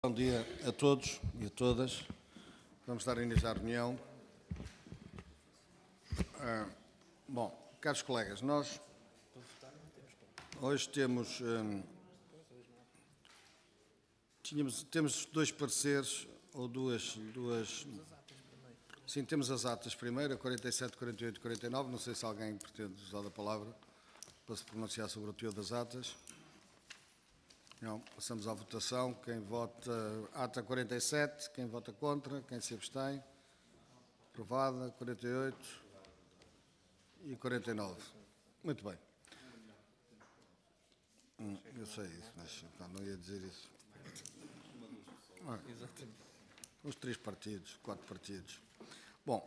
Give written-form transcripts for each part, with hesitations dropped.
Bom dia a todos e a todas. Vamos dar início à reunião. Caros colegas, nós hoje temos dois pareceres, ou duas... Sim, temos as atas primeiro, a 47, 48 e 49. Não sei se alguém pretende usar a palavra para se pronunciar sobre o teor das atas. Não, passamos à votação. Quem vota ata 47, quem vota contra, quem se abstém. Aprovada, 48 e 49. Muito bem. Eu sei isso, mas não ia dizer isso. Exatamente. Os 3 partidos, 4 partidos. Bom,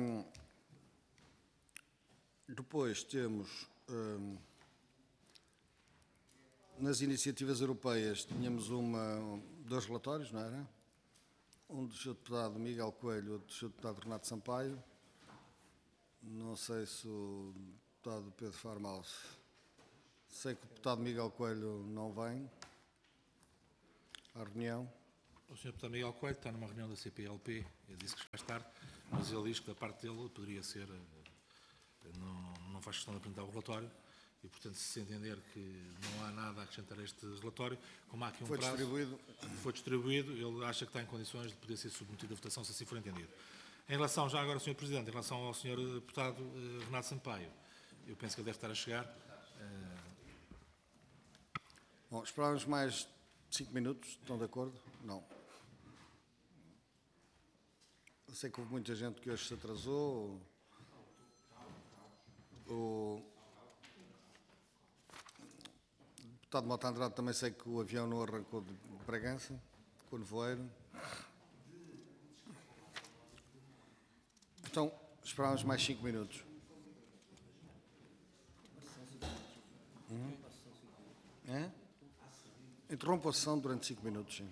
depois temos... nas iniciativas europeias tínhamos dois relatórios, não era? Um do Sr. Deputado Miguel Coelho, outro do Sr. Deputado Renato Sampaio. Não sei se o Deputado Pedro Farmaus... Sei que o Deputado Miguel Coelho não vem à reunião. O Sr. Deputado Miguel Coelho está numa reunião da CPLP, ele disse que mais tarde, mas ele diz que da parte dele poderia ser, não faz questão de apresentar o relatório e, portanto, se entender que não há nada a acrescentar a este relatório, como há aqui um prazo... Foi distribuído, ele acha que está em condições de poder ser submetido à votação, se assim for entendido. Em relação, já agora, Sr. Presidente, em relação ao Sr. Deputado Renato Sampaio, eu penso que ele deve estar a chegar. Bom, esperávamos mais 5 minutos, estão de acordo? Não. Eu sei que houve muita gente que hoje se atrasou. O deputado Mota Andrade também sei que o avião não arrancou de Bragança, com o nevoeiro. Então, esperávamos mais 5 minutos. Interrompo a sessão durante 5 minutos, sim.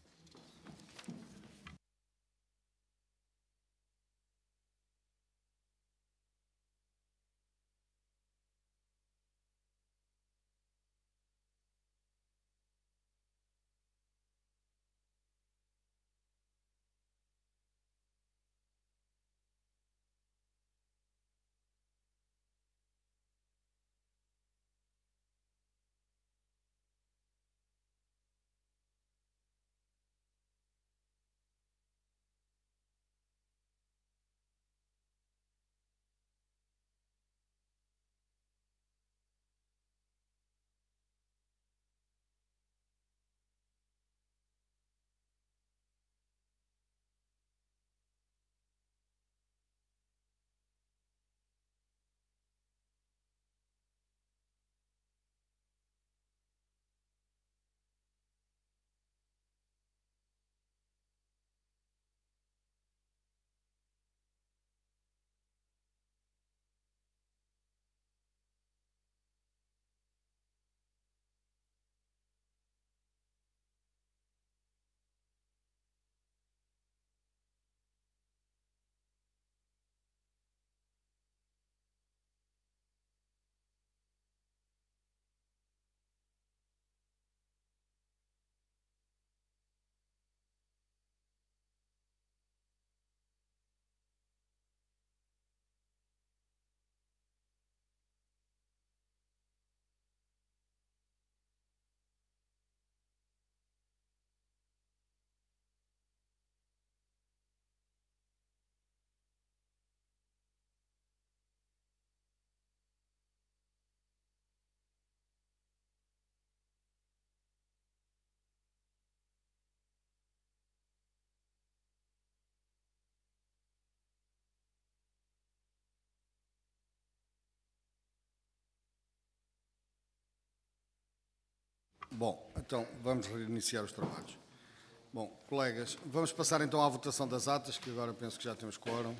Bom, então vamos reiniciar os trabalhos. Bom, colegas, vamos passar então à votação das atas, que agora penso que já temos quórum.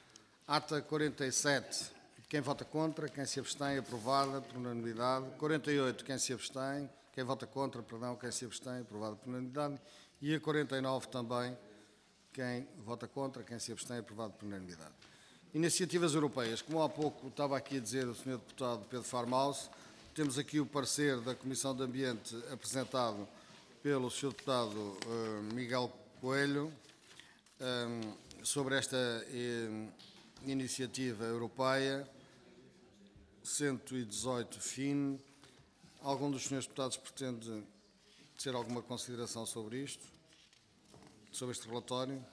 Ata 47, quem vota contra, quem se abstém, aprovada por unanimidade. 48, quem se abstém, quem vota contra, perdão, quem se abstém, aprovada por unanimidade. E a 49 também, quem vota contra, quem se abstém, aprovado por unanimidade. Iniciativas europeias, como há pouco estava aqui a dizer o Sr. Deputado Pedro Farmaus, temos aqui o parecer da Comissão de Ambiente apresentado pelo Sr. Deputado Miguel Coelho sobre esta iniciativa europeia 118 FIN. Algum dos senhores deputados pretende ter alguma consideração sobre isto? Sobre este relatório?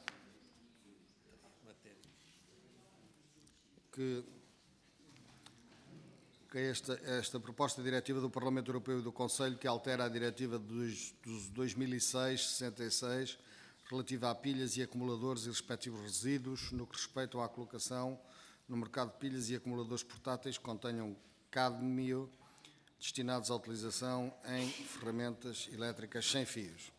Que esta proposta de diretiva do Parlamento Europeu e do Conselho que altera a diretiva dos 2006/66 relativa a pilhas e acumuladores e respectivos resíduos no que respeita à colocação no mercado de pilhas e acumuladores portáteis que contenham cádmio destinados à utilização em ferramentas elétricas sem fios.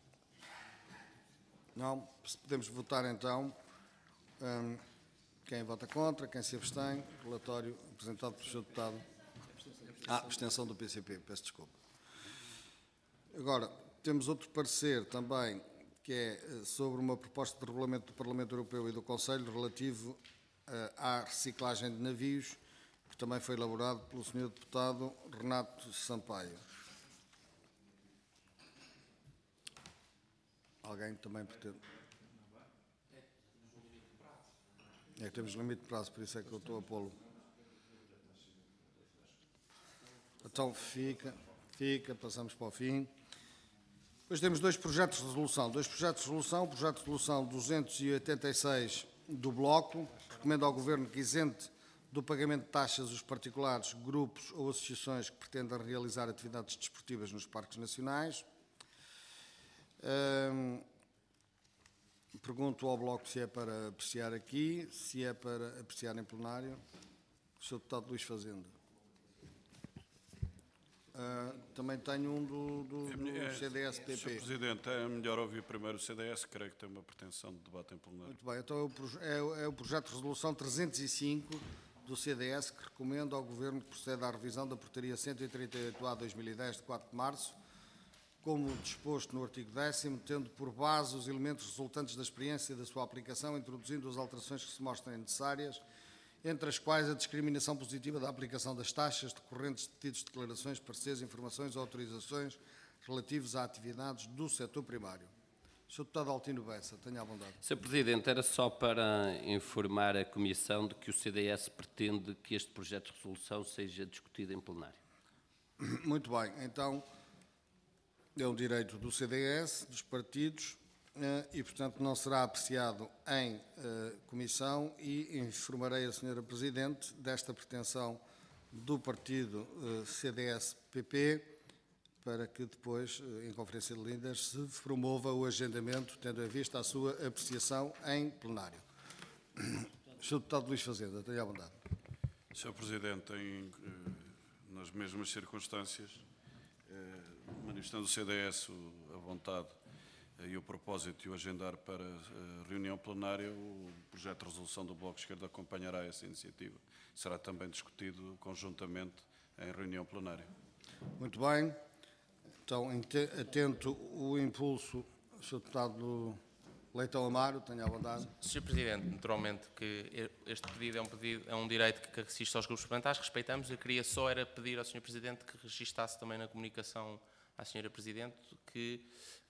Não? Podemos votar então. Quem vota contra, quem se abstém. Relatório apresentado pelo Sr. Deputado. Abstenção do PCP, peço desculpa. Agora, temos outro parecer também, que é sobre uma proposta de regulamento do Parlamento Europeu e do Conselho relativo à reciclagem de navios, que também foi elaborado pelo Sr. Deputado Renato Sampaio. Alguém também pretende? É que temos limite de prazo, por isso é que eu estou a pô-lo. Então fica, passamos para o fim. Depois temos dois projetos de resolução. O projeto de resolução 286 do Bloco, que recomenda ao Governo que isente do pagamento de taxas os particulares, grupos ou associações que pretendam realizar atividades desportivas nos parques nacionais. Pergunto ao Bloco se é para apreciar aqui, se é para apreciar em plenário. O Sr. Deputado Luís Fazenda. Também tenho um do CDS-PP. Sr. Presidente, é melhor ouvir primeiro o CDS, creio que tem uma pretensão de debate em plenário. Muito bem, então é o projeto de resolução 305 do CDS que recomenda ao Governo que proceda à revisão da portaria 138/2010 de 4 de março, como disposto no artigo 10º, tendo por base os elementos resultantes da experiência da sua aplicação, introduzindo as alterações que se mostrem necessárias, entre as quais a discriminação positiva da aplicação das taxas decorrentes de pedidos de declarações, pareceres, informações ou autorizações relativos a atividades do setor primário. Sr. Deputado Altino Bessa, tenha a bondade. Sr. Presidente, era só para informar a Comissão de que o CDS pretende que este projeto de resolução seja discutido em plenário. Muito bem, então é um direito do CDS, dos partidos, e, portanto, não será apreciado em comissão e informarei a Sra. Presidente desta pretensão do partido CDS-PP para que depois, em conferência de líderes, se promova o agendamento, tendo em vista a sua apreciação em plenário. Sr. Deputado Luís Fazenda, tenha a bondade. Sr. Presidente, nas mesmas circunstâncias, manifestando o CDS a vontade e o propósito de o agendar para a reunião plenária, o projeto de resolução do Bloco de Esquerda acompanhará essa iniciativa. Será também discutido conjuntamente em reunião plenária. Muito bem. Então, atento o impulso, Sr. Deputado Leitão Amaro, tenha a bondade. Sr. Presidente, naturalmente que este pedido é um direito que assiste aos grupos parlamentares, respeitamos. Eu queria só pedir ao Sr. Presidente que registasse também na comunicação à Sra. Presidente que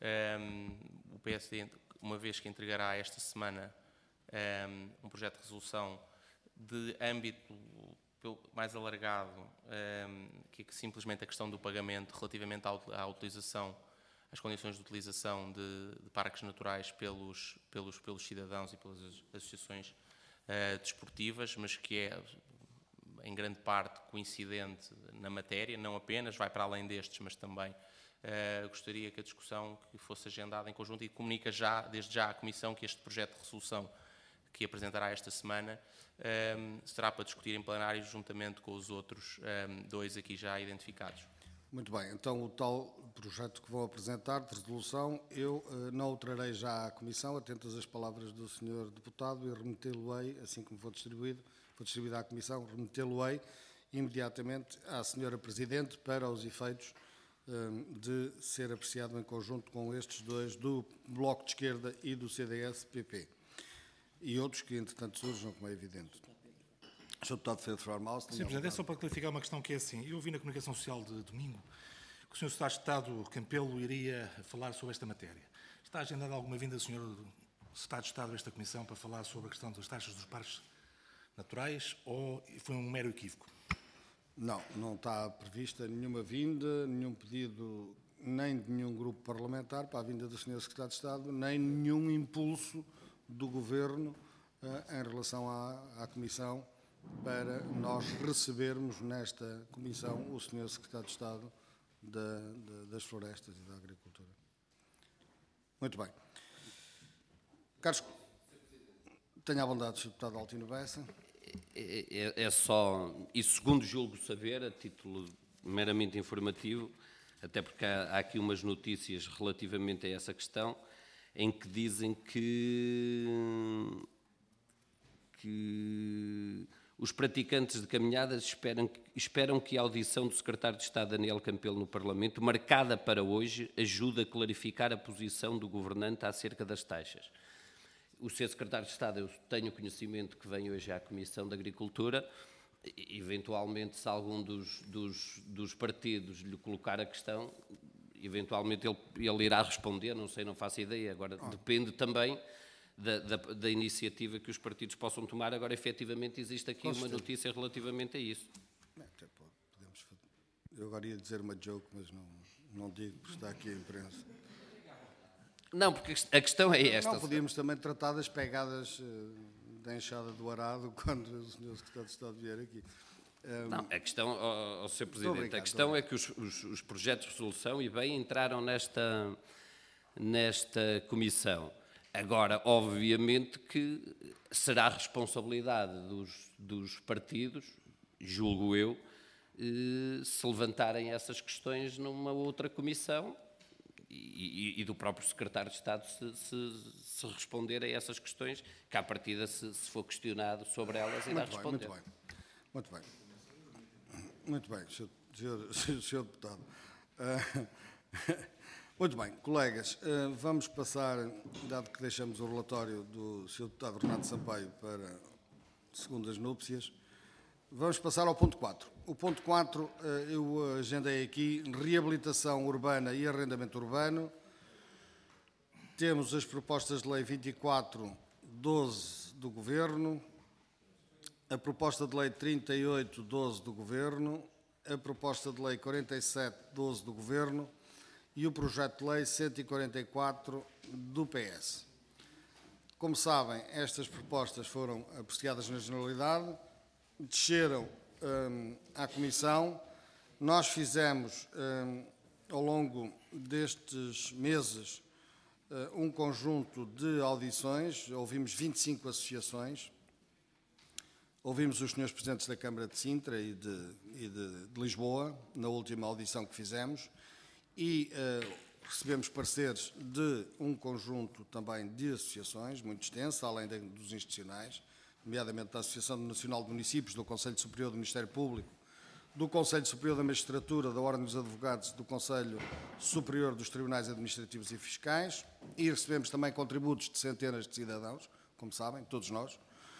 o PSD, uma vez que entregará esta semana um projeto de resolução de âmbito mais alargado, que é simplesmente a questão do pagamento relativamente à utilização, às condições de utilização de parques naturais pelos cidadãos e pelas associações desportivas, mas que é em grande parte coincidente na matéria, não apenas, vai para além destes, mas também gostaria que a discussão que fosse agendada em conjunto e comunica desde já à Comissão que este projeto de resolução que apresentará esta semana será para discutir em plenário juntamente com os outros dois aqui já identificados. Muito bem, então o tal projeto que vou apresentar de resolução, eu não o trarei já à Comissão, atentas às palavras do Sr. Deputado, e remetê-lo-ei, assim como for distribuído à Comissão, remetê-lo-ei imediatamente à Sra. Presidente para os efeitos de ser apreciado em conjunto com estes dois, do Bloco de Esquerda e do CDS-PP. E outros que, entretanto, surjam, como é evidente. Sr. Deputado Pedro Ferreira Maus. Sim, Presidente, é só para clarificar uma questão que é assim. Eu vi na comunicação social de domingo que o Sr. Secretário de Estado Campelo iria falar sobre esta matéria. Está agendada alguma vinda do Sr. Secretário de Estado a esta Comissão para falar sobre a questão das taxas dos parques naturais ou foi um mero equívoco? Não, não está prevista nenhuma vinda, nenhum pedido, nem de nenhum grupo parlamentar para a vinda do Sr. Secretário de Estado, nem nenhum impulso do Governo em relação à Comissão para nós recebermos nesta Comissão o Sr. Secretário de Estado das Florestas e da Agricultura. Muito bem. Carlos, tenha a bondade, Sr. Deputado Altino Bessa. É só, e segundo julgo saber, a título meramente informativo, até porque há aqui umas notícias relativamente a essa questão, em que dizem que os praticantes de caminhadas esperam que a audição do Secretário de Estado Daniel Campelo no Parlamento, marcada para hoje, ajude a clarificar a posição do governante acerca das taxas. O Sr. Secretário de Estado, eu tenho conhecimento que vem hoje à Comissão de Agricultura, eventualmente se algum dos partidos lhe colocar a questão, eventualmente ele irá responder, não sei, não faço ideia, agora depende também da iniciativa que os partidos possam tomar. Agora, efetivamente, existe aqui uma notícia relativamente a isso. Até podemos, eu agora ia dizer uma joke, mas não digo, porque está aqui a imprensa. Não, porque a questão é esta. Não, podíamos também tratar das pegadas da enxada do arado quando o Sr. Secretário de Estado vier aqui. Não, a questão, Sr. Presidente, a questão é que os projetos de resolução, e bem, entraram nesta comissão. Agora, obviamente que será responsabilidade dos partidos, julgo eu, se levantarem essas questões numa outra comissão e do próprio Secretário de Estado se responder a essas questões, que à partida, se for questionado sobre elas, irá responder. Muito bem, Sr. Deputado. Muito bem, colegas, vamos passar, dado que deixamos o relatório do Sr. Deputado Renato Sampaio para segundas núpcias, vamos passar ao ponto 4. O ponto 4, eu agendei aqui, reabilitação urbana e arrendamento urbano. Temos as propostas de lei 24/12 do Governo, a proposta de lei 38/12 do Governo, a proposta de lei 47/12 do Governo, e o projeto de lei 144 do PS. Como sabem, estas propostas foram apreciadas na generalidade, desceram à Comissão. Nós fizemos, ao longo destes meses, um conjunto de audições, ouvimos 25 associações, ouvimos os senhores presidentes da Câmara de Sintra e de Lisboa, na última audição que fizemos, e recebemos pareceres de um conjunto também de associações, muito extenso, além dos institucionais, nomeadamente da Associação Nacional de Municípios, do Conselho Superior do Ministério Público, do Conselho Superior da Magistratura, da Ordem dos Advogados, do Conselho Superior dos Tribunais Administrativos e Fiscais, e recebemos também contributos de centenas de cidadãos, como sabem, todos nós.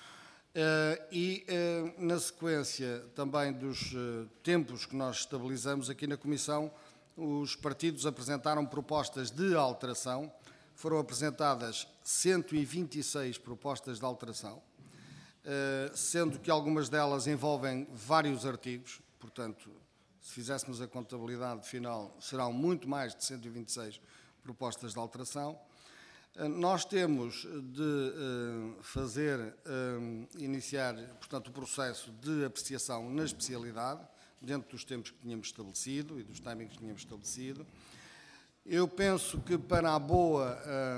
Na sequência também dos tempos que nós estabilizamos aqui na Comissão, os partidos apresentaram propostas de alteração. Foram apresentadas 126 propostas de alteração, sendo que algumas delas envolvem vários artigos. Portanto, se fizéssemos a contabilidade final, serão muito mais de 126 propostas de alteração. Nós temos de iniciar, portanto, o processo de apreciação na especialidade, dentro dos tempos que tínhamos estabelecido e dos timings que tínhamos estabelecido. Eu penso que para a boa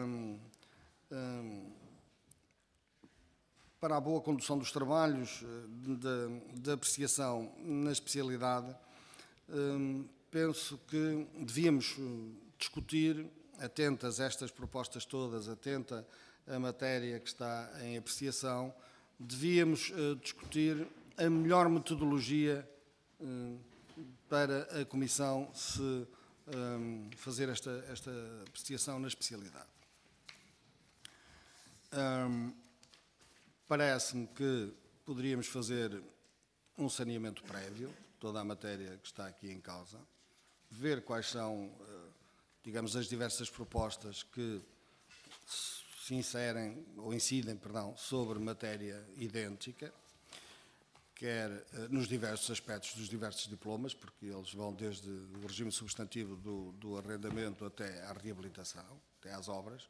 condução dos trabalhos de apreciação na especialidade, penso que devíamos discutir, atentas a estas propostas todas, atenta à matéria que está em apreciação, devíamos discutir a melhor metodologia para a Comissão se fazer esta apreciação na especialidade. Parece-me que poderíamos fazer um saneamento prévio, toda a matéria que está aqui em causa, ver quais são, digamos, as diversas propostas que se inserem, ou incidem, perdão, sobre matéria idêntica, quer nos diversos aspectos dos diversos diplomas, porque eles vão desde o regime substantivo do arrendamento até à reabilitação, até às obras,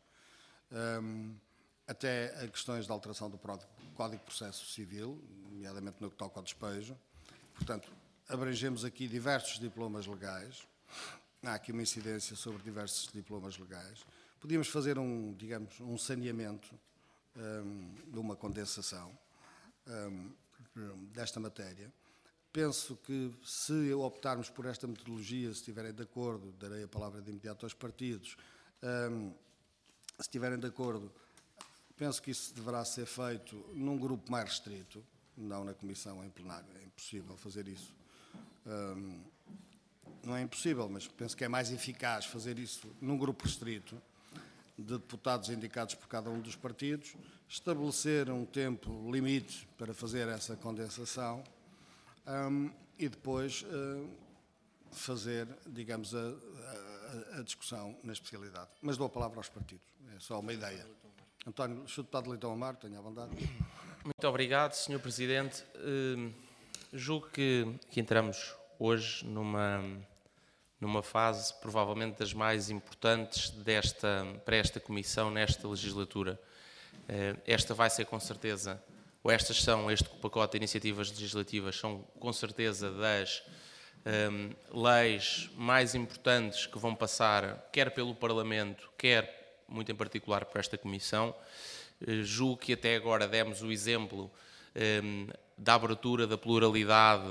até a questões de alteração do Código de Processo Civil, nomeadamente no que toca ao despejo. Portanto, abrangemos aqui diversos diplomas legais, há aqui uma incidência sobre diversos diplomas legais. Podíamos fazer digamos, um saneamento de uma condensação desta matéria. Penso que, se optarmos por esta metodologia, se estiverem de acordo, darei a palavra de imediato aos partidos, se estiverem de acordo, penso que isso deverá ser feito num grupo mais restrito, não na comissão em plenário. É impossível fazer isso. Não é impossível, mas penso que é mais eficaz fazer isso num grupo restrito, de deputados indicados por cada um dos partidos, estabelecer um tempo limite para fazer essa condensação e depois fazer, digamos, a discussão na especialidade. Mas dou a palavra aos partidos, é só uma ideia. António, Sr. Deputado de Leitão Amaro, tenha à vontade. Muito obrigado, Sr. Presidente. Julgo que entramos hoje numa fase provavelmente das mais importantes para esta Comissão nesta legislatura. Esta vai ser com certeza, ou este pacote de iniciativas legislativas são com certeza das leis mais importantes que vão passar, quer pelo Parlamento, quer muito em particular por esta Comissão. Julgo que até agora demos o exemplo da abertura, da pluralidade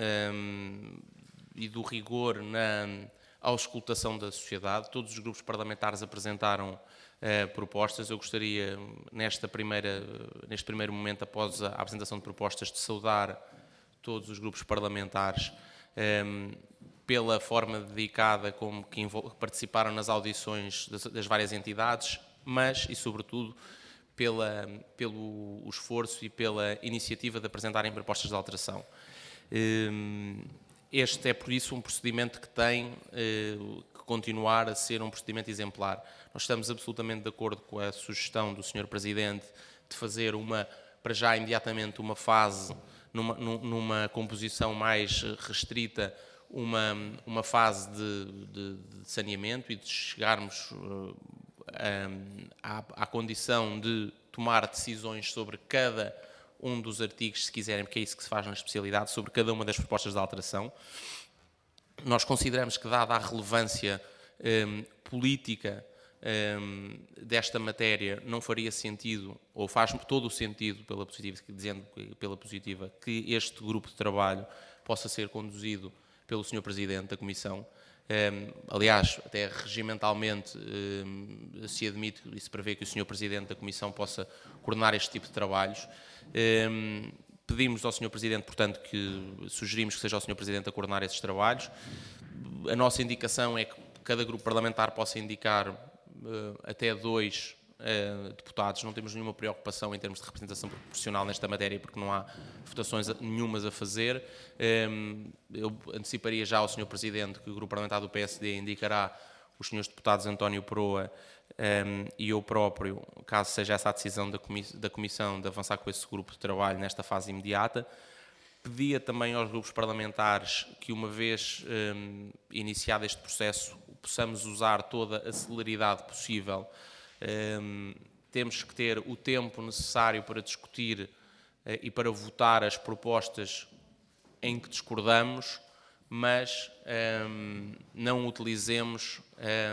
e do rigor na auscultação da sociedade. Todos os grupos parlamentares apresentaram propostas. Eu gostaria, neste primeiro momento, após a apresentação de propostas, de saudar todos os grupos parlamentares pela forma dedicada como que participaram nas audições das várias entidades, mas, e sobretudo, pelo esforço e pela iniciativa de apresentarem propostas de alteração. Este é, por isso, um procedimento que tem que continuar a ser um procedimento exemplar. Nós estamos absolutamente de acordo com a sugestão do Sr. Presidente de fazer para já imediatamente, uma fase, numa composição mais restrita, uma fase de saneamento e de chegarmos à condição de tomar decisões sobre cada um dos artigos, se quiserem, porque é isso que se faz na especialidade, sobre cada uma das propostas de alteração. Nós consideramos que, dada a relevância política desta matéria, não faria sentido, ou faz todo o sentido, dizendo pela positiva, que este grupo de trabalho possa ser conduzido pelo Sr. Presidente da Comissão. Aliás, até regimentalmente se admite e se prevê que o Sr. Presidente da Comissão possa coordenar este tipo de trabalhos. Pedimos ao Sr. Presidente, portanto, sugerimos que seja o Sr. Presidente a coordenar esses trabalhos. A nossa indicação é que cada grupo parlamentar possa indicar até 2 deputados. Não temos nenhuma preocupação em termos de representação proporcional nesta matéria, porque não há votações nenhumas a fazer. Eu anteciparia já ao Sr. Presidente que o grupo parlamentar do PSD indicará os Srs. Deputados António Proa e eu próprio, caso seja essa a decisão da Comissão de avançar com esse grupo de trabalho nesta fase imediata. Pedia também aos grupos parlamentares que, uma vez iniciado este processo, possamos usar toda a celeridade possível. Temos que ter o tempo necessário para discutir e para votar as propostas em que discordamos, mas não utilizemos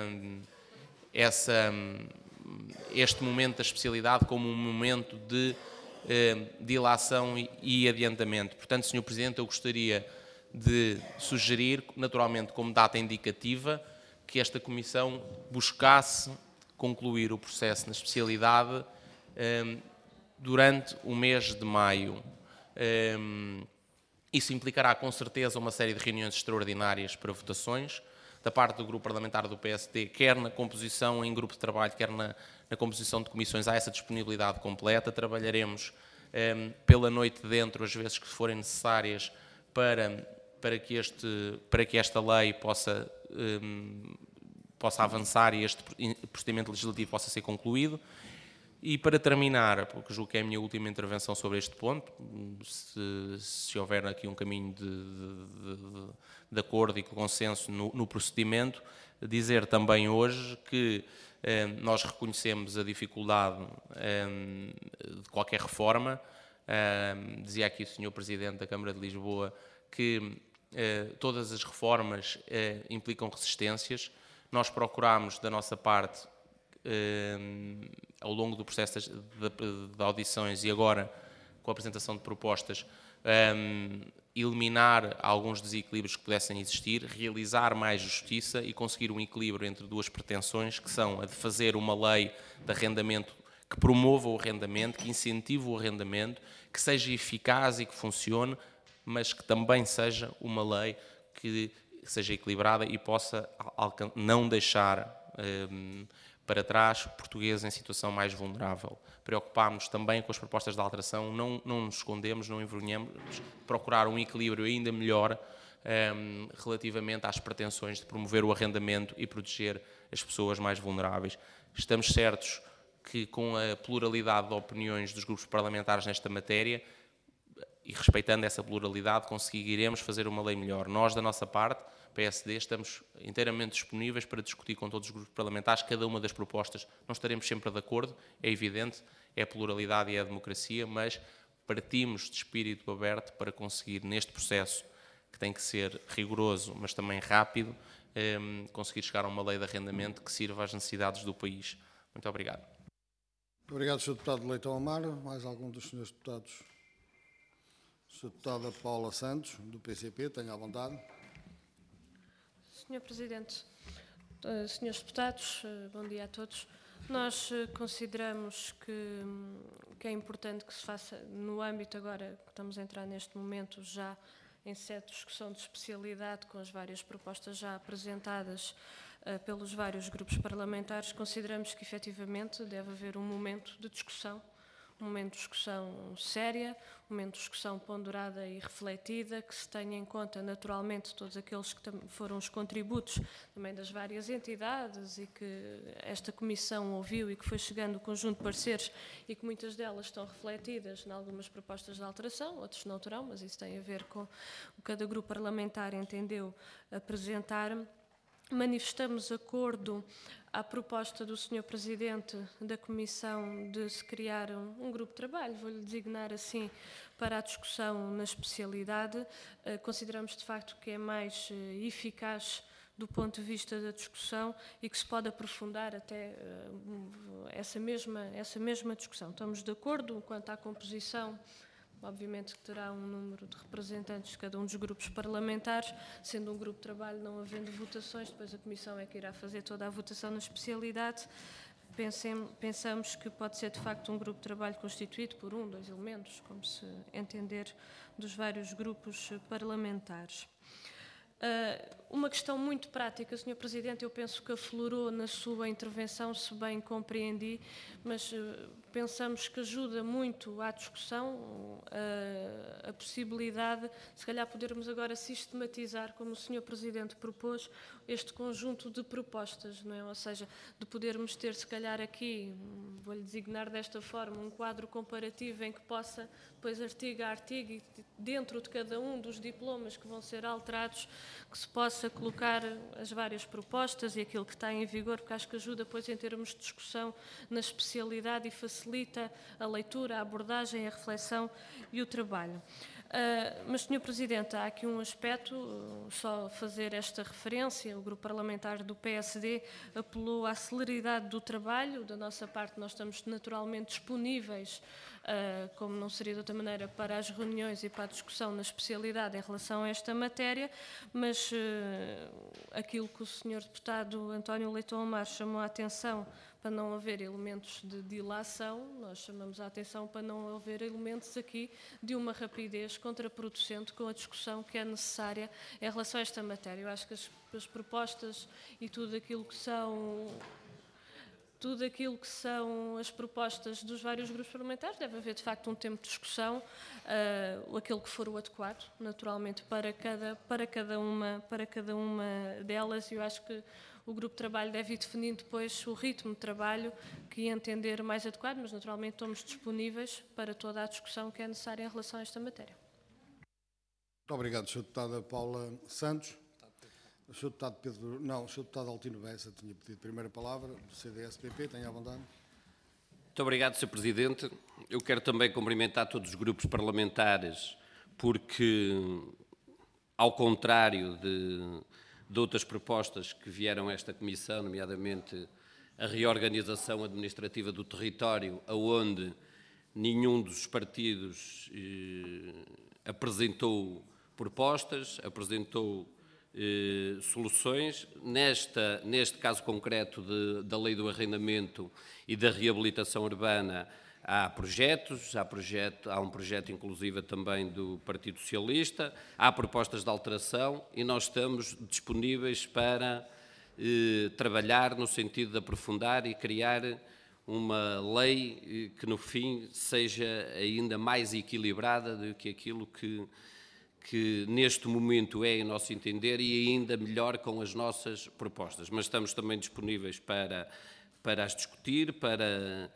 este momento da especialidade como um momento de dilação e adiantamento. Portanto, Sr. Presidente, eu gostaria de sugerir, naturalmente como data indicativa, que esta Comissão buscasse concluir o processo na especialidade durante o mês de maio. Isso implicará, com certeza, uma série de reuniões extraordinárias para votações, da parte do grupo parlamentar do PSD, quer na composição em grupo de trabalho, quer na composição de comissões. Há essa disponibilidade completa. Trabalharemos pela noite dentro, as vezes que forem necessárias, para que esta lei possa possa avançar e este procedimento legislativo possa ser concluído. E para terminar, porque julgo que é a minha última intervenção sobre este ponto, se houver aqui um caminho de acordo e de consenso no procedimento, dizer também hoje que nós reconhecemos a dificuldade de qualquer reforma. Dizia aqui o Sr. Presidente da Câmara de Lisboa que todas as reformas implicam resistências. Nós procuramos, da nossa parte, ao longo do processo de audições e agora com a apresentação de propostas, eliminar alguns desequilíbrios que pudessem existir, realizar mais justiça e conseguir um equilíbrio entre duas pretensões, que são a de fazer uma lei de arrendamento que promova o arrendamento, que incentive o arrendamento, que seja eficaz e que funcione, mas que também seja uma lei que seja equilibrada e possa não deixar para trás portugueses em situação mais vulnerável. Preocupámos-nos também com as propostas de alteração, não nos escondemos, não envergonhamos, procurar um equilíbrio ainda melhor relativamente às pretensões de promover o arrendamento e proteger as pessoas mais vulneráveis. Estamos certos que com a pluralidade de opiniões dos grupos parlamentares nesta matéria e respeitando essa pluralidade conseguiremos fazer uma lei melhor. Nós, da nossa parte, PSD, estamos inteiramente disponíveis para discutir com todos os grupos parlamentares cada uma das propostas. Não estaremos sempre de acordo, é evidente, é a pluralidade e é a democracia, mas partimos de espírito aberto para conseguir, neste processo, que tem que ser rigoroso, mas também rápido, conseguir chegar a uma lei de arrendamento que sirva às necessidades do país. Muito obrigado. Obrigado, Sr. Deputado Leitão Amaro. Mais algum dos senhores deputados? Sr. Deputada Paula Santos, do PCP, tenha à vontade. Sr. Presidente, senhores deputados, bom dia a todos. Nós consideramos que é importante que se faça, no âmbito agora que estamos a entrar neste momento, já em sede de discussão de especialidade, com as várias propostas já apresentadas pelos vários grupos parlamentares, consideramos que efetivamente deve haver um momento de discussão séria, um momento de discussão ponderada e refletida, que se tenha em conta naturalmente todos aqueles que foram os contributos também das várias entidades e que esta Comissão ouviu e que foi chegando o conjunto de pareceres e que muitas delas estão refletidas em algumas propostas de alteração, outras não terão, mas isso tem a ver com o que cada grupo parlamentar entendeu apresentar. Manifestamos acordo à proposta do Sr. Presidente da Comissão de se criar um grupo de trabalho, vou-lhe designar assim, para a discussão na especialidade. Consideramos de facto que é mais eficaz do ponto de vista da discussão e que se pode aprofundar até essa mesma discussão. Estamos de acordo quanto à composição. Obviamente que terá um número de representantes de cada um dos grupos parlamentares, sendo um grupo de trabalho, não havendo votações, depois a Comissão é que irá fazer toda a votação na especialidade. Pensamos que pode ser de facto um grupo de trabalho constituído por 2 elementos, como se entender, dos vários grupos parlamentares. Uma questão muito prática, Sr. Presidente, eu penso que aflorou na sua intervenção, se bem compreendi, mas pensamos que ajuda muito à discussão a possibilidade, se calhar podermos agora sistematizar, como o Sr. Presidente propôs, este conjunto de propostas, não é? Ou seja, de podermos ter, se calhar aqui, vou-lhe designar desta forma, um quadro comparativo em que possa, depois artigo a artigo, e dentro de cada um dos diplomas que vão ser alterados, que se possa colocar as várias propostas e aquilo que está em vigor, porque acho que ajuda depois em termos de discussão na especialidade e facilita a leitura, a abordagem, a reflexão e o trabalho. Mas, Sr. Presidente, há aqui um aspecto, só fazer esta referência, o Grupo Parlamentar do PSD apelou à celeridade do trabalho, da nossa parte nós estamos naturalmente disponíveis, como não seria de outra maneira, para as reuniões e para a discussão na especialidade em relação a esta matéria, mas aquilo que o Sr. Deputado António Leitão Amaro chamou a atenção para não haver elementos de dilação, nós chamamos a atenção para não haver elementos aqui de uma rapidez contraproducente com a discussão que é necessária em relação a esta matéria. Eu acho que as propostas e tudo aquilo que são tudo aquilo que são as propostas dos vários grupos parlamentares. Deve haver, de facto, um tempo de discussão, aquele que for o adequado, naturalmente, para cada uma delas. E eu acho que o grupo de trabalho deve ir definindo depois o ritmo de trabalho que entender mais adequado, mas, naturalmente, estamos disponíveis para toda a discussão que é necessária em relação a esta matéria. Muito obrigado, Sr. Deputada Paula Santos. O Sr. Deputado Pedro... Não, o Sr. Deputado Altino Bessa tinha pedido a primeira palavra, do CDS-PP, tenha à vontade. Muito obrigado, Sr. Presidente. Eu quero também cumprimentar todos os grupos parlamentares, porque, ao contrário de outras propostas que vieram a esta Comissão, nomeadamente a reorganização administrativa do território, onde nenhum dos partidos apresentou propostas, apresentou soluções. Neste caso concreto da lei do arrendamento e da reabilitação urbana, há projetos, há um projeto inclusive também do Partido Socialista, há propostas de alteração e nós estamos disponíveis para trabalhar no sentido de aprofundar e criar uma lei que no fim seja ainda mais equilibrada do que aquilo que neste momento é, em nosso entender, e ainda melhor com as nossas propostas. Mas estamos também disponíveis para as discutir, para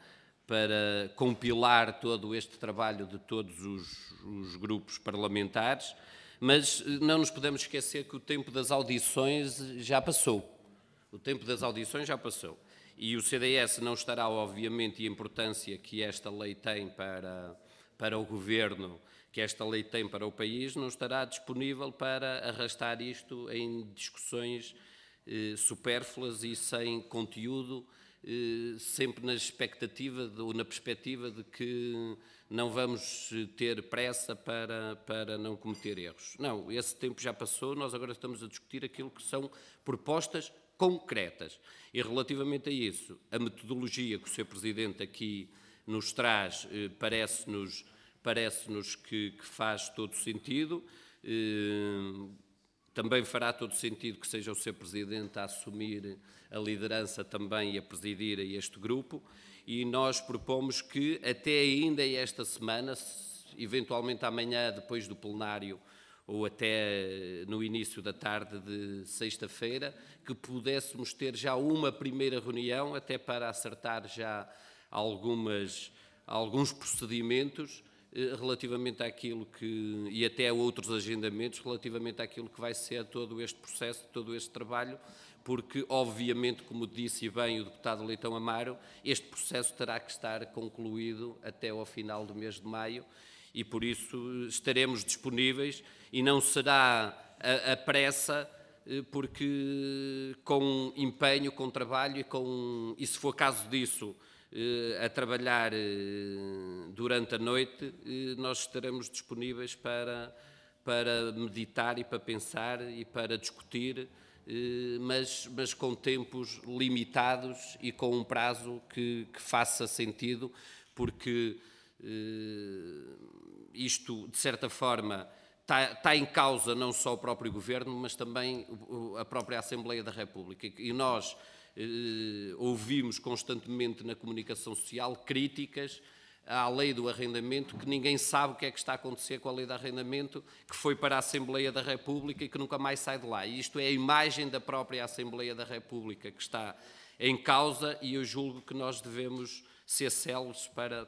compilar todo este trabalho de todos os grupos parlamentares, mas não nos podemos esquecer que o tempo das audições já passou. O tempo das audições já passou. E o CDS não estará, obviamente, e a importância que esta lei tem para o Governo, que esta lei tem para o país, não estará disponível para arrastar isto em discussões supérfluas e sem conteúdo, sempre na expectativa ou na perspectiva de que não vamos ter pressa para não cometer erros. Não, esse tempo já passou, nós agora estamos a discutir aquilo que são propostas concretas. E relativamente a isso, a metodologia que o Sr. Presidente aqui nos traz parece-nos que faz todo sentido. Também fará todo sentido que seja o Sr. Presidente a assumir a liderança também e a presidir a este grupo. E nós propomos que até ainda esta semana, eventualmente amanhã, depois do plenário, ou até no início da tarde de sexta-feira, que pudéssemos ter já uma primeira reunião, até para acertar já alguns procedimentos relativamente àquilo que, e até outros agendamentos, relativamente àquilo que vai ser todo este processo, todo este trabalho, porque, obviamente, como disse bem o deputado Leitão Amaro, este processo terá que estar concluído até ao final do mês de maio e, por isso, estaremos disponíveis e não será a pressa, porque com empenho, com trabalho e se for caso disso, a trabalhar durante a noite, nós estaremos disponíveis para meditar e para pensar e para discutir, mas com tempos limitados e com um prazo que faça sentido, porque isto, de certa forma, está em causa não só o próprio Governo, mas também a própria Assembleia da República. E nós ouvimos constantemente na comunicação social críticas à lei do arrendamento, que ninguém sabe o que é que está a acontecer com a lei do arrendamento, que foi para a Assembleia da República e que nunca mais sai de lá. E isto é a imagem da própria Assembleia da República que está em causa e eu julgo que nós devemos ser céleres para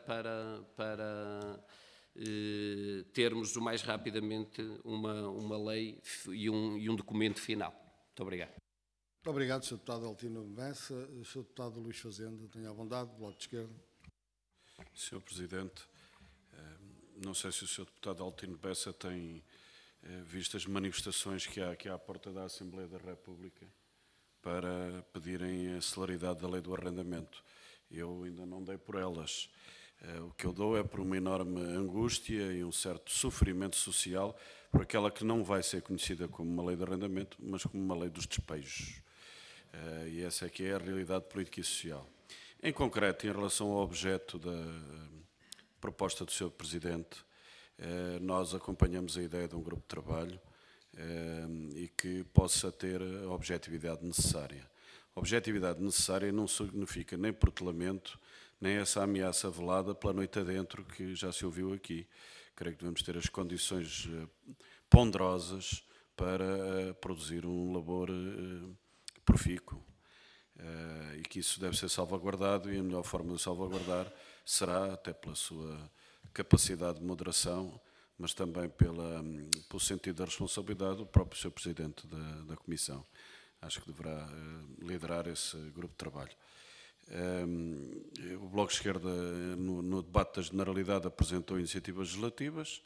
termos o mais rapidamente uma lei e um documento final. Muito obrigado. Muito obrigado, Sr. Deputado Altino Bessa. Sr. Deputado Luís Fazenda, tenha à vontade, Bloco de Esquerda. Sr. Presidente, não sei se o Sr. Deputado Altino Bessa tem visto as manifestações que há aqui à porta da Assembleia da República para pedirem a celeridade da lei do arrendamento. Eu ainda não dei por elas. O que eu dou é por uma enorme angústia e um certo sofrimento social por aquela que não vai ser conhecida como uma lei de arrendamento, mas como uma lei dos despejos. E essa é que é a realidade política e social. Em concreto, em relação ao objeto da proposta do Sr. Presidente, nós acompanhamos a ideia de um grupo de trabalho e que possa ter a objetividade necessária. Objetividade necessária não significa nem protelamento, nem essa ameaça velada pela noite adentro que já se ouviu aqui. Creio que devemos ter as condições ponderosas para produzir um labor profícuo. E que isso deve ser salvaguardado, e a melhor forma de salvaguardar será, até pela sua capacidade de moderação, mas também pelo sentido da responsabilidade do próprio Sr. Presidente da Comissão. Acho que deverá liderar esse grupo de trabalho. O Bloco de Esquerda, no debate da Generalidade, apresentou iniciativas legislativas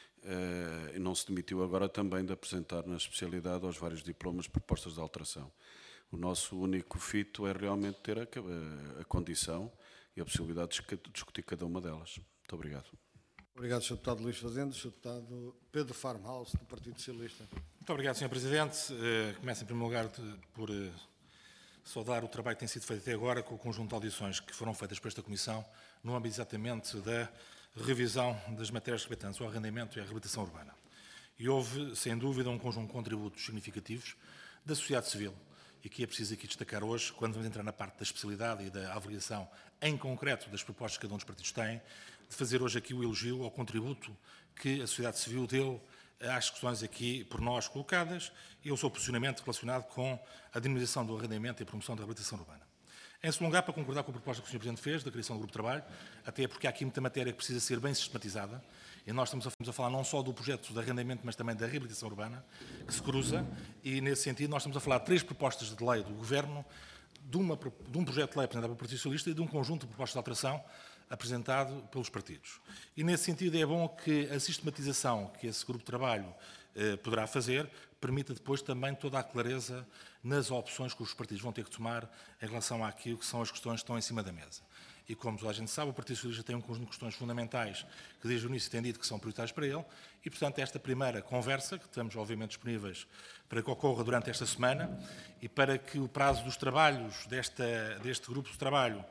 e não se demitiu agora também de apresentar na especialidade aos vários diplomas propostas de alteração. O nosso único fito é realmente ter a condição e a possibilidade de discutir cada uma delas. Muito obrigado. Obrigado, Sr. Deputado Luís Fazenda. Sr. Deputado Pedro Farmhouse, do Partido Socialista. Muito obrigado, Sr. Presidente. Começo, em primeiro lugar, por saudar o trabalho que tem sido feito até agora com o conjunto de audições que foram feitas por esta Comissão no âmbito exatamente da revisão das matérias respeitantes ao arrendamento e à reabilitação urbana. E houve, sem dúvida, um conjunto de contributos significativos da sociedade civil, e que é preciso aqui destacar hoje, quando vamos entrar na parte da especialidade e da avaliação em concreto das propostas que cada um dos partidos tem, de fazer hoje aqui o elogio ao contributo que a sociedade civil deu às questões aqui por nós colocadas e ao seu posicionamento relacionado com a dinamização do arrendamento e a promoção da reabilitação urbana. Em segundo lugar, para concordar com a proposta que o Sr. Presidente fez, da criação do grupo de trabalho, até porque há aqui muita matéria que precisa ser bem sistematizada, e nós estamos a falar não só do projeto de arrendamento, mas também da reabilitação urbana, que se cruza, e nesse sentido nós estamos a falar de 3 propostas de lei do Governo, de um projeto de lei apresentado pelo Partido Socialista e de um conjunto de propostas de alteração apresentado pelos partidos. E nesse sentido é bom que a sistematização que esse grupo de trabalho poderá fazer permita depois também toda a clareza nas opções que os partidos vão ter que tomar em relação àquilo que são as questões que estão em cima da mesa. E como toda a gente sabe, o Partido Socialista tem um conjunto de questões fundamentais que desde o início tem dito que são prioritárias para ele e, portanto, esta primeira conversa, que estamos obviamente disponíveis para que ocorra durante esta semana e para que o prazo dos trabalhos deste grupo de trabalho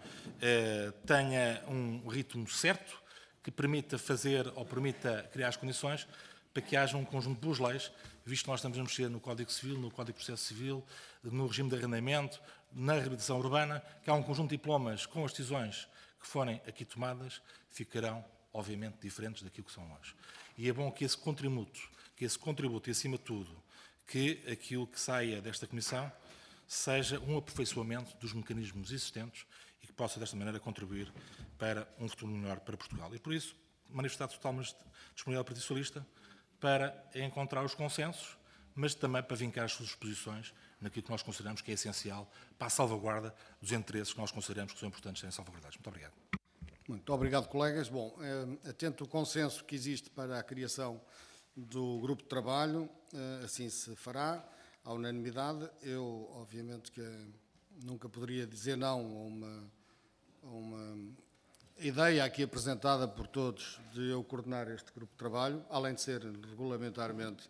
tenha um ritmo certo, que permita fazer ou permita criar as condições para que haja um conjunto de boas leis, visto que nós estamos a mexer no Código Civil, no Código de Processo Civil, no regime de arrendamento, na reabilitação urbana, que há um conjunto de diplomas com as decisões que forem aqui tomadas, ficarão, obviamente, diferentes daquilo que são hoje. E é bom que esse contributo e, acima de tudo, que aquilo que saia desta Comissão seja um aperfeiçoamento dos mecanismos existentes e que possa, desta maneira, contribuir para um futuro melhor para Portugal. E, por isso, manifestar total disponibilidade do Partido Socialista para encontrar os consensos, mas também para vincar as suas posições naquilo que nós consideramos que é essencial para a salvaguarda dos interesses que nós consideramos que são importantes serem salvaguardados. Muito obrigado. Muito obrigado, colegas. Bom, atento ao consenso que existe para a criação do grupo de trabalho, assim se fará, à unanimidade. Eu, obviamente, que nunca poderia dizer não a uma ideia aqui apresentada por todos de eu coordenar este grupo de trabalho, além de ser regulamentarmente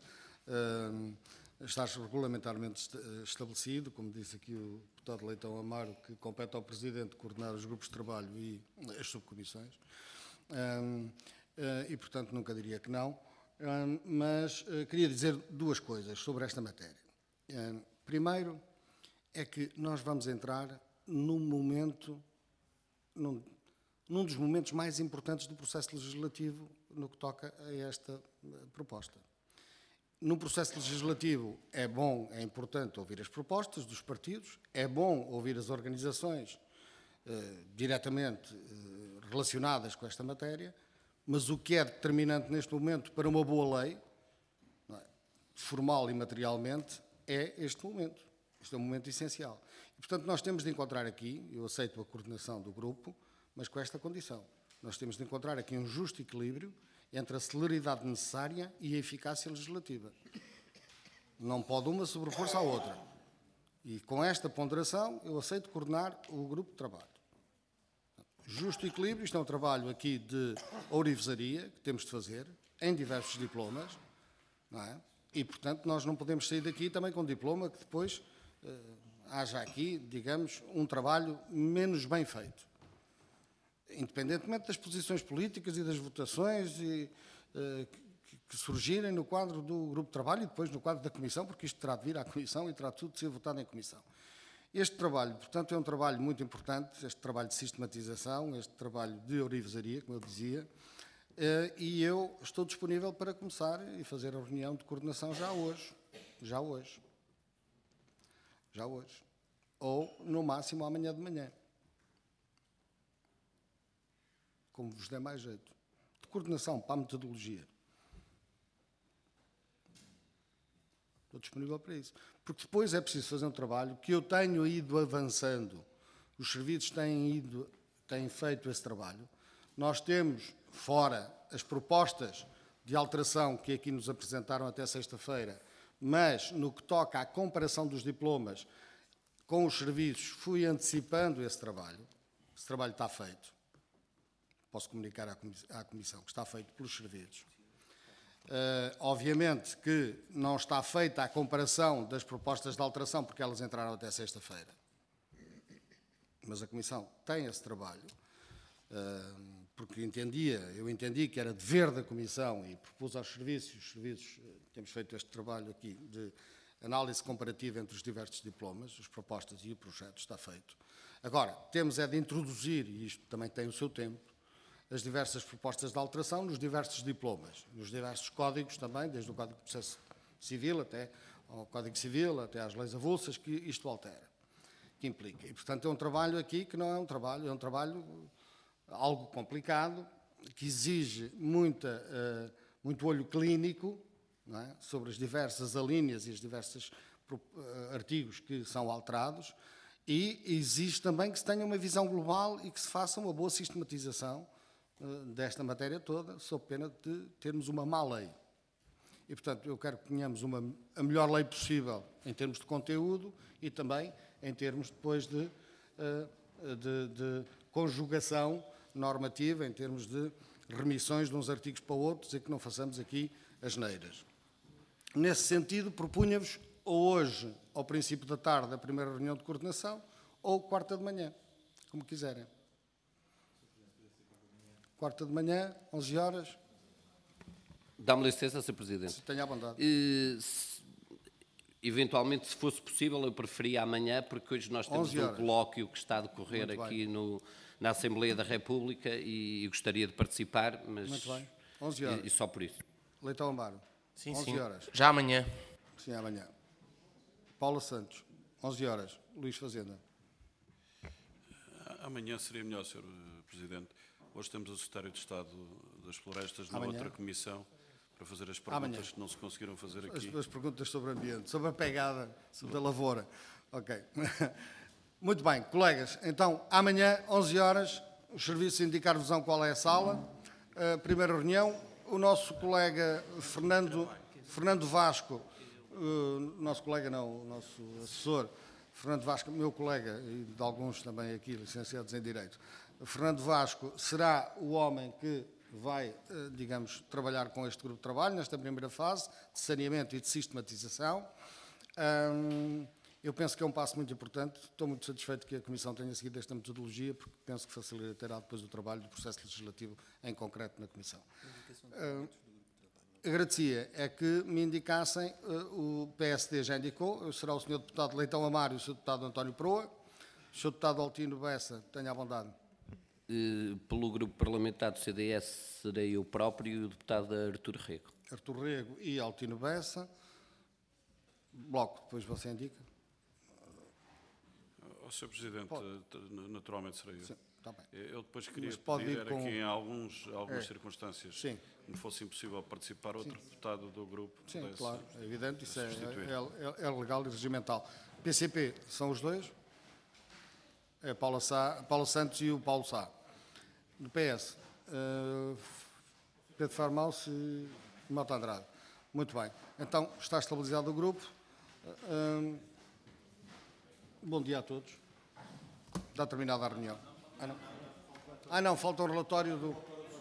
estar regulamentarmente estabelecido, como disse aqui o deputado Leitão Amaro, que compete ao Presidente coordenar os grupos de trabalho e as subcomissões, e portanto nunca diria que não, mas queria dizer 2 coisas sobre esta matéria. Primeiro, é que nós vamos entrar num dos momentos mais importantes do processo legislativo no que toca a esta proposta. No processo legislativo é bom, é importante ouvir as propostas dos partidos, é bom ouvir as organizações diretamente relacionadas com esta matéria, mas o que é determinante neste momento para uma boa lei, formal e materialmente, é este momento. Este é um momento essencial. E, portanto, nós temos de encontrar aqui, eu aceito a coordenação do grupo, mas com esta condição. Nós temos de encontrar aqui um justo equilíbrio entre a celeridade necessária e a eficácia legislativa. Não pode uma sobrepor-se à outra. E com esta ponderação, eu aceito coordenar o grupo de trabalho. Justo equilíbrio, isto é um trabalho aqui de ourivesaria que temos de fazer, em diversos diplomas, não é? E, portanto, nós não podemos sair daqui também com um diploma que depois haja aqui, digamos, um trabalho menos bem feito. Independentemente das posições políticas e das votações que surgirem no quadro do grupo de trabalho e depois no quadro da Comissão, porque isto terá de vir à Comissão e terá tudo de ser votado em Comissão. Este trabalho, portanto, é um trabalho muito importante, este trabalho de sistematização, este trabalho de ourivesaria, como eu dizia, e eu estou disponível para começar e fazer a reunião de coordenação já hoje. Já hoje. Já hoje. Ou, no máximo, amanhã de manhã. Como vos der mais jeito. De coordenação para a metodologia. Estou disponível para isso. Porque depois é preciso fazer um trabalho que eu tenho ido avançando. Os serviços têm feito esse trabalho. Nós temos, fora as propostas de alteração que aqui nos apresentaram até sexta-feira, mas no que toca à comparação dos diplomas com os serviços, fui antecipando esse trabalho. Esse trabalho está feito. Posso comunicar à Comissão que está feito pelos serviços. Obviamente que não está feita a comparação das propostas de alteração, porque elas entraram até sexta-feira. Mas a Comissão tem esse trabalho, porque eu entendi que era dever da Comissão e propus aos serviços, os serviços, temos feito este trabalho aqui de análise comparativa entre os diversos diplomas, as propostas e o projeto está feito. Agora, temos é de introduzir, e isto também tem o seu tempo, as diversas propostas de alteração nos diversos diplomas, nos diversos códigos também, desde o Código de Processo Civil até ao Código Civil, até às leis avulsas, que isto altera, que implica. E, portanto, é um trabalho aqui que não é um trabalho algo complicado, que exige muito olho clínico, não é? Sobre as diversas alíneas e os diversos artigos que são alterados, e exige também que se tenha uma visão global e que se faça uma boa sistematização desta matéria toda, sob pena de termos uma má lei. E, portanto, eu quero que tenhamos a melhor lei possível em termos de conteúdo e também em termos depois de conjugação normativa, em termos de remissões de uns artigos para outros e que não façamos aqui asneiras. Nesse sentido, propunha-vos ou hoje, ao princípio da tarde, a primeira reunião de coordenação, ou quarta de manhã, como quiserem. Quarta de manhã, 11 horas. Dá-me licença, Sr. Presidente. Se tenha à vontade. Eventualmente, se fosse possível, eu preferia amanhã, porque hoje nós temos um colóquio que está a decorrer Muito aqui na Assembleia da República e gostaria de participar, mas... Muito bem. 11 horas. E só por isso. Leitão Amaro. Sim, 11 sim. horas. Já amanhã. Sim, amanhã. Paula Santos, 11 horas. Luís Fazenda. Amanhã seria melhor, Sr. Presidente. Hoje temos o Secretário de Estado das Florestas na Amanhã. outra comissão para fazer as perguntas Amanhã. que não se conseguiram fazer aqui. As perguntas sobre o ambiente, sobre a pegada da lavoura. Ok. Muito bem, colegas. Então, amanhã, 11 horas, os serviços indicar-vos qual é a sala. Primeira reunião. O nosso colega Fernando Vasco, nosso colega não, o nosso assessor, Fernando Vasco, meu colega, e de alguns também aqui, licenciados em Direito, Fernando Vasco será o homem que vai, digamos, trabalhar com este grupo de trabalho, nesta primeira fase, de saneamento e de sistematização. Eu penso que é um passo muito importante. Estou muito satisfeito que a Comissão tenha seguido esta metodologia, porque penso que facilitará depois o trabalho do processo legislativo em concreto na Comissão. Agradecia é que me indicassem, o PSD já indicou, será o Sr. Deputado Leitão Amaro e o Sr. Deputado António Proa. O Sr. Deputado Altino Bessa, tenha à vontade. Pelo grupo parlamentar do CDS serei eu próprio e o deputado Artur Rego. Artur Rego e Altino Bessa. Bloco, depois você indica. Sr. Presidente, naturalmente serei eu. Sim, está bem. Eu depois queria pode pedir ir com... aqui em algumas circunstâncias, Sim. que me fosse impossível participar, outro deputado do grupo. Sim, pudesse claro, é evidente, isso substituir. é legal e regimental. PCP são os dois? É Paulo Santos e o Paulo Sá. Do PS, Pedro Farmaus e Mota Andrade. Muito bem. Então, está estabilizado o grupo. Bom dia a todos. Está terminada a reunião. Não, falta o relatório do...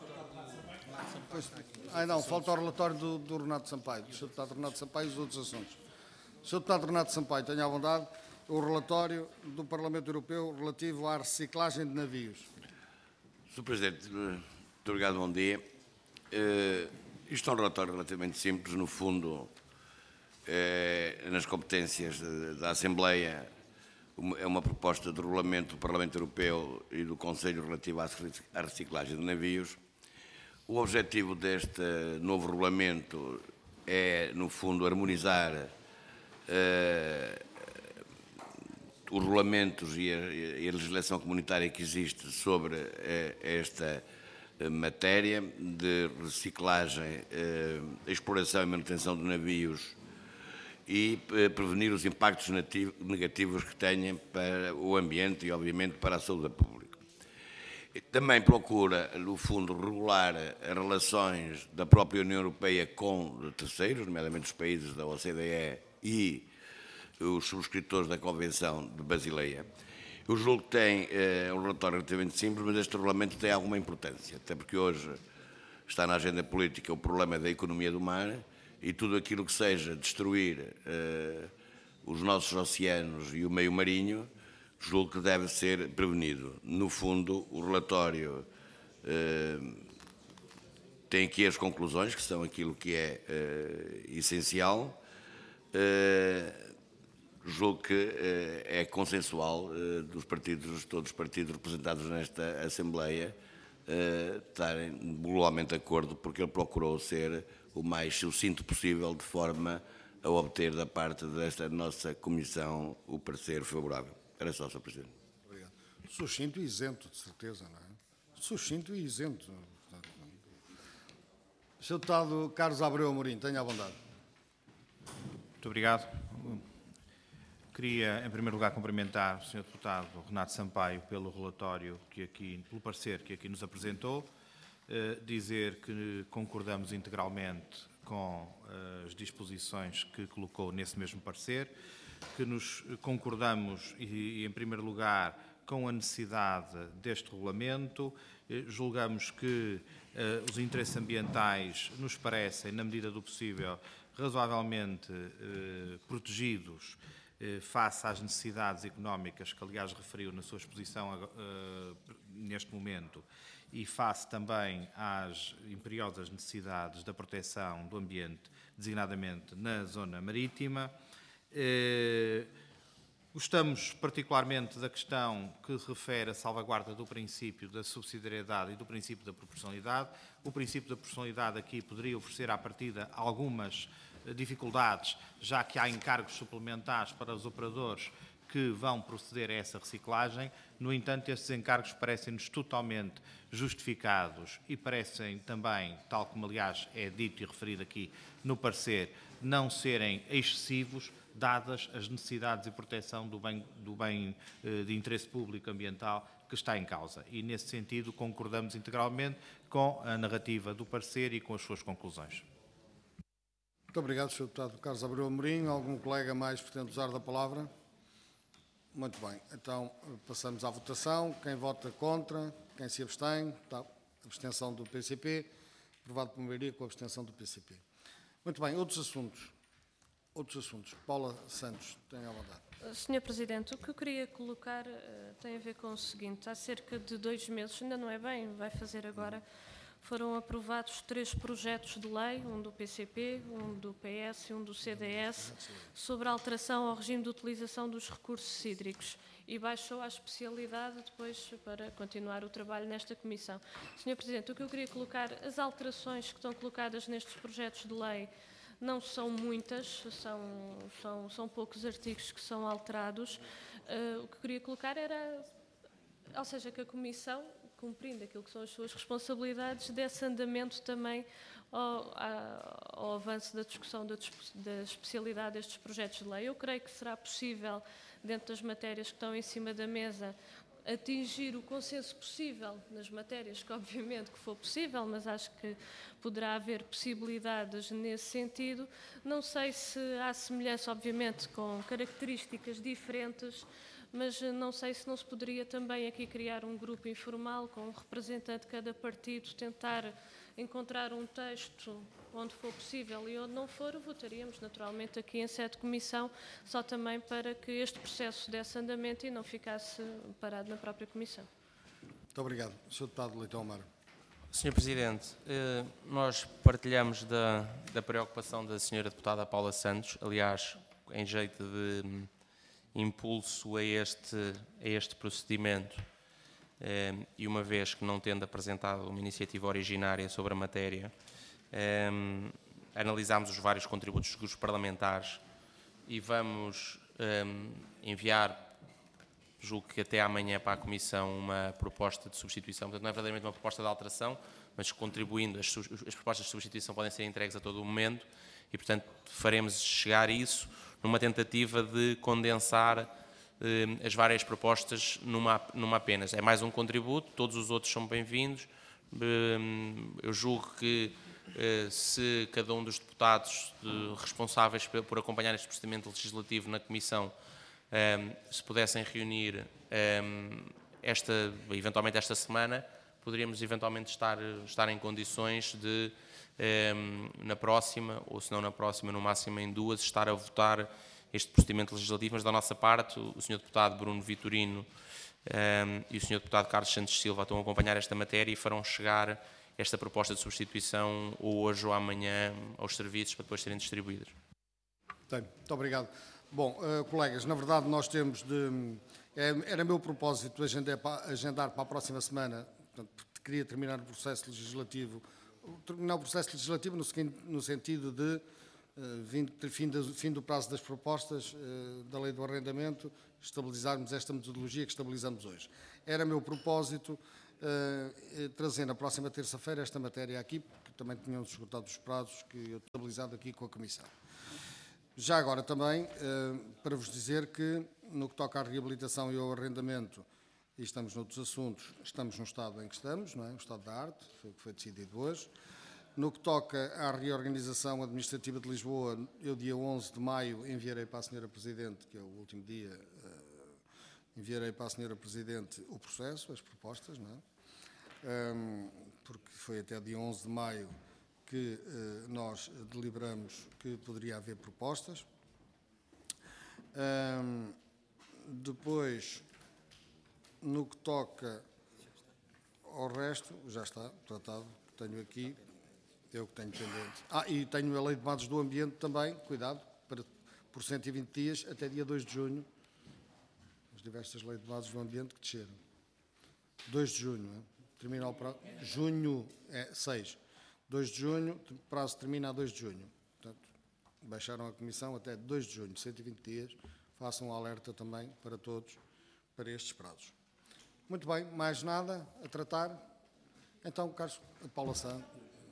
falta o relatório do Renato Sampaio, do Sr. Deputado Renato Sampaio e os outros assuntos. Sr. Deputado Renato Sampaio, tenha à vontade o relatório do Parlamento Europeu relativo à reciclagem de navios. Sr. Presidente, muito obrigado, bom dia. Isto é um relatório relativamente simples, no fundo, nas competências da Assembleia, é uma proposta de regulamento do Parlamento Europeu e do Conselho relativo à reciclagem de navios. O objetivo deste novo regulamento é, no fundo, harmonizar os regulamentos e a legislação comunitária que existe sobre esta matéria de reciclagem, exploração e manutenção de navios e prevenir os impactos negativos que tenham para o ambiente e, obviamente, para a saúde pública. Também procura, no fundo, regular as relações da própria União Europeia com terceiros, nomeadamente os países da OCDE e os subscritores da Convenção de Basileia. Eu julgo que tem um relatório relativamente simples, mas este regulamento tem alguma importância, até porque hoje está na agenda política o problema da economia do mar e tudo aquilo que seja destruir os nossos oceanos e o meio marinho, julgo que deve ser prevenido. No fundo, o relatório tem aqui as conclusões, que são aquilo que é essencial. Julgo que é consensual dos partidos, todos os partidos representados nesta Assembleia, estarem globalmente de acordo, porque ele procurou ser o mais sucinto possível, de forma a obter da parte desta nossa Comissão o parecer favorável. Era só, Sr. Presidente. Obrigado. Sucinto e isento, de certeza, não é? Sucinto e isento. Sr. Deputado Carlos Abreu Amorim, tenha a bondade. Muito obrigado. Queria, em primeiro lugar, cumprimentar o Sr. Deputado Renato Sampaio pelo relatório pelo parecer que aqui nos apresentou, dizer que concordamos integralmente com as disposições que colocou nesse mesmo parecer, que nos concordamos, em primeiro lugar, com a necessidade deste regulamento. Julgamos que os interesses ambientais nos parecem, na medida do possível, razoavelmente protegidos face às necessidades económicas que, aliás, referiu na sua exposição neste momento, e face também às imperiosas necessidades da proteção do ambiente, designadamente na zona marítima. Gostamos particularmente da questão que refere à salvaguarda do princípio da subsidiariedade e do princípio da proporcionalidade. O princípio da proporcionalidade aqui poderia oferecer à partida algumas dificuldades, já que há encargos suplementares para os operadores que vão proceder a essa reciclagem. No entanto, estes encargos parecem-nos totalmente justificados e parecem também, tal como aliás é dito e referido aqui no parecer, não serem excessivos, dadas as necessidades e proteção do bem de interesse público ambiental que está em causa. E, nesse sentido, concordamos integralmente com a narrativa do parecer e com as suas conclusões. Muito obrigado, Sr. Deputado Carlos Abreu Amorim. Algum colega mais pretende usar da palavra? Muito bem. Então, passamos à votação. Quem vota contra? Quem se abstém? Tá. Abstenção do PCP. Aprovado por maioria com a abstenção do PCP. Muito bem. Outros assuntos. Paula Santos, tenha a vontade. Sr. Presidente, o que eu queria colocar tem a ver com o seguinte. Há cerca de 2 meses, ainda não é bem, vai fazer agora, foram aprovados 3 projetos de lei, um do PCP, um do PS e um do CDS, sobre a alteração ao regime de utilização dos recursos hídricos, e baixou à especialidade depois para continuar o trabalho nesta comissão. Sr. Presidente, o que eu queria colocar, as alterações que estão colocadas nestes projetos de lei não são muitas, são poucos artigos que são alterados. O que eu queria colocar era, ou seja, que a Comissão, cumprindo aquilo que são as suas responsabilidades, desse andamento também ao avanço da discussão da especialidade destes projetos de lei. Eu creio que será possível, dentro das matérias que estão em cima da mesa, atingir o consenso possível nas matérias que, obviamente, que for possível, mas acho que poderá haver possibilidades nesse sentido. Não sei se há semelhança, obviamente, com características diferentes, mas não sei se não se poderia também aqui criar um grupo informal com um representante de cada partido, tentar encontrar um texto onde for possível, e onde não for, votaríamos naturalmente aqui em sede de comissão, só também para que este processo desse andamento e não ficasse parado na própria comissão. Muito obrigado. Sr. Deputado Leitão Amaro. Sr. Presidente, nós partilhamos da preocupação da Sra. Deputada Paula Santos, aliás, em jeito de impulso a este procedimento, e uma vez que não tendo apresentado uma iniciativa originária sobre a matéria, analisámos os vários contributos dos grupos parlamentares e vamos enviar, julgo que até amanhã, para a Comissão uma proposta de substituição. Portanto, não é verdadeiramente uma proposta de alteração, mas contribuindo, as propostas de substituição podem ser entregues a todo o momento e, portanto, faremos chegar isso numa tentativa de condensar as várias propostas numa apenas. É mais um contributo, todos os outros são bem-vindos. Eu julgo que se cada um dos deputados responsáveis por acompanhar este procedimento legislativo na Comissão se pudessem reunir eventualmente esta semana, poderíamos eventualmente estar em condições de, na próxima, ou se não na próxima, no máximo em duas, estar a votar este procedimento legislativo. Mas da nossa parte, o Sr. Deputado Bruno Vitorino e o Sr. Deputado Carlos Santos Silva estão a acompanhar esta matéria e farão chegar esta proposta de substituição ou hoje ou amanhã aos serviços para depois serem distribuídas. Muito obrigado. Bom, colegas, na verdade nós temos de... Era meu propósito agendar para a próxima semana, portanto, queria terminar o processo legislativo, no sentido de fim do prazo das propostas da lei do arrendamento, estabilizarmos esta metodologia que estabilizamos hoje. Era meu propósito trazer na próxima terça-feira esta matéria aqui, porque também tínhamos esgotado os prazos que eu estabilizado aqui com a Comissão. Já agora também, para vos dizer que, no que toca à reabilitação e ao arrendamento, e estamos noutros assuntos, estamos no estado em que estamos, não é? O estado da arte, foi o que foi decidido hoje. No que toca à reorganização administrativa de Lisboa, eu, dia 11 de maio, enviarei para a Sra. Presidente, que é o último dia, enviarei para a Sra. Presidente o processo, as propostas, não é? Porque foi até dia 11 de maio que nós deliberamos que poderia haver propostas. Depois, no que toca ao resto, já está tratado, tenho aqui, é o que tenho pendente. E tenho a Lei de Bases do Ambiente também, cuidado, por 120 dias, até dia 2 de junho, as diversas leis de bases do ambiente que desceram. 2 de junho, termina o prazo, junho é 6. 2 de junho, o prazo termina a 2 de junho. Portanto, baixaram a Comissão até 2 de junho, 120 dias. Façam um alerta também para todos, para estes prazos. Muito bem, mais nada a tratar? Então, Carlos, Paula Sá.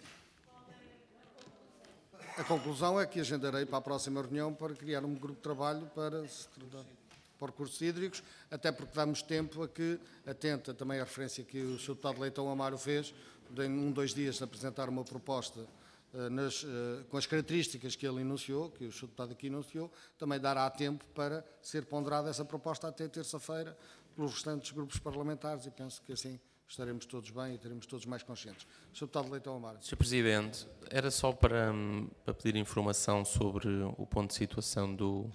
A conclusão é que agendarei para a próxima reunião para criar um grupo de trabalho para se tratar por recursos hídricos, até porque damos tempo a que, atenta também à referência que o Sr. Deputado Leitão Amaro fez, de 2 dias de apresentar uma proposta com as características que ele enunciou, que o Sr. Deputado aqui enunciou, também dará tempo para ser ponderada essa proposta até terça-feira pelos restantes grupos parlamentares e penso que assim estaremos todos bem e estaremos todos mais conscientes. Sr. Deputado Leitão Amaro. Sr. Presidente, era só para pedir informação sobre o ponto de situação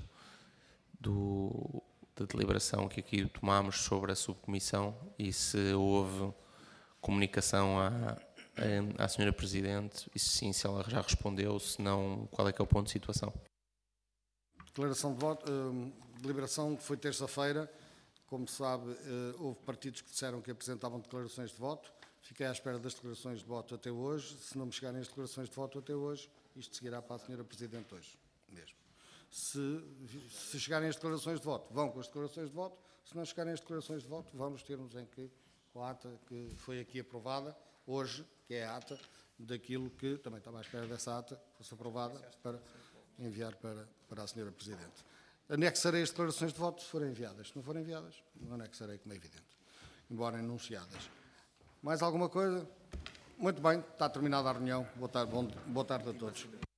da deliberação que aqui tomámos sobre a subcomissão e se houve comunicação à Sra. Presidente e se sim, se ela já respondeu, se não, qual é que é o ponto de situação? Declaração de voto, deliberação foi terça-feira. Como sabe, houve partidos que disseram que apresentavam declarações de voto. Fiquei à espera das declarações de voto até hoje. Se não me chegarem as declarações de voto até hoje, isto seguirá para a Sra. Presidente hoje mesmo. Se chegarem as declarações de voto, vão com as declarações de voto. Se não chegarem as declarações de voto, vamos ter-nos em que, com a ata que foi aqui aprovada hoje, que é a ata daquilo que, também estava à espera dessa ata, fosse aprovada para enviar para a Sra. Presidente. Anexarei as declarações de voto se forem enviadas. Se não forem enviadas, não anexarei, como é evidente, embora enunciadas. Mais alguma coisa? Muito bem, está terminada a reunião. Boa tarde a todos.